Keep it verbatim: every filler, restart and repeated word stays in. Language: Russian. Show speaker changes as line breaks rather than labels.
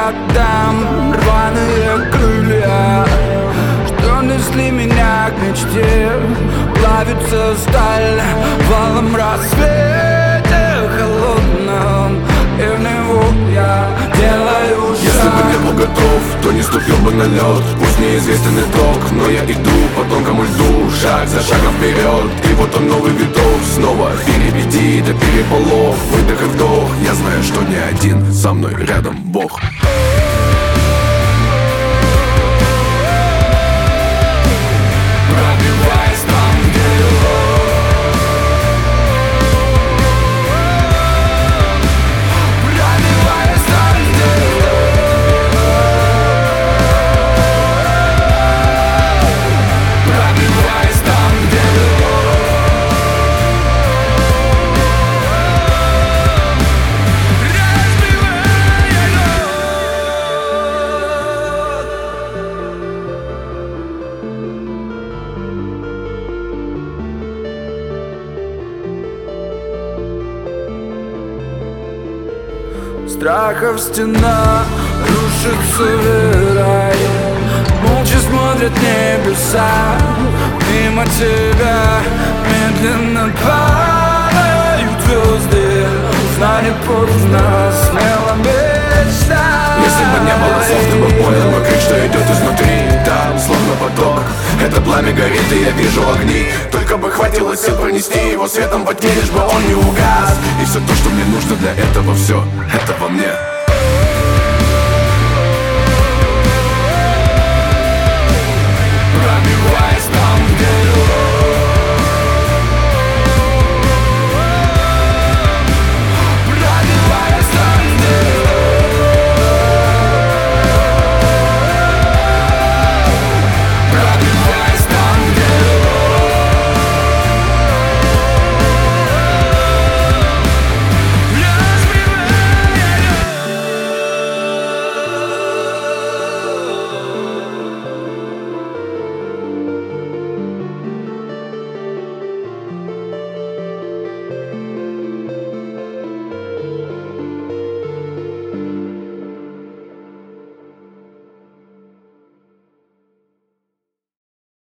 отдам рваные крылья, что несли меня к мечте. Плавится сталь в алом рассвете холодном, и в него я делаю шаг.
Если бы не был готов, то не ступил бы на лед. Пусть неизвестен итог, но я иду по тонкому льду, шаг за шагом вперед. И вот он новый виток, снова перебеди до переполох. Выдох и вдох, я знаю, что не один, со мной рядом Бог.
Страхов стена рушится верой, молча смотрят небеса. Мимо тебя медленно падают звезды. Знали поздно, смело мечтать.
Если бы не было слов, ты бы понял мой крик, что идет изнутри. Там, словно поток, это пламя горит, и я вижу огни. Только бы хватило сил пронести его светом во тьме, лишь бы он не угас. И все то, что мне нужно для этого, все это во мне.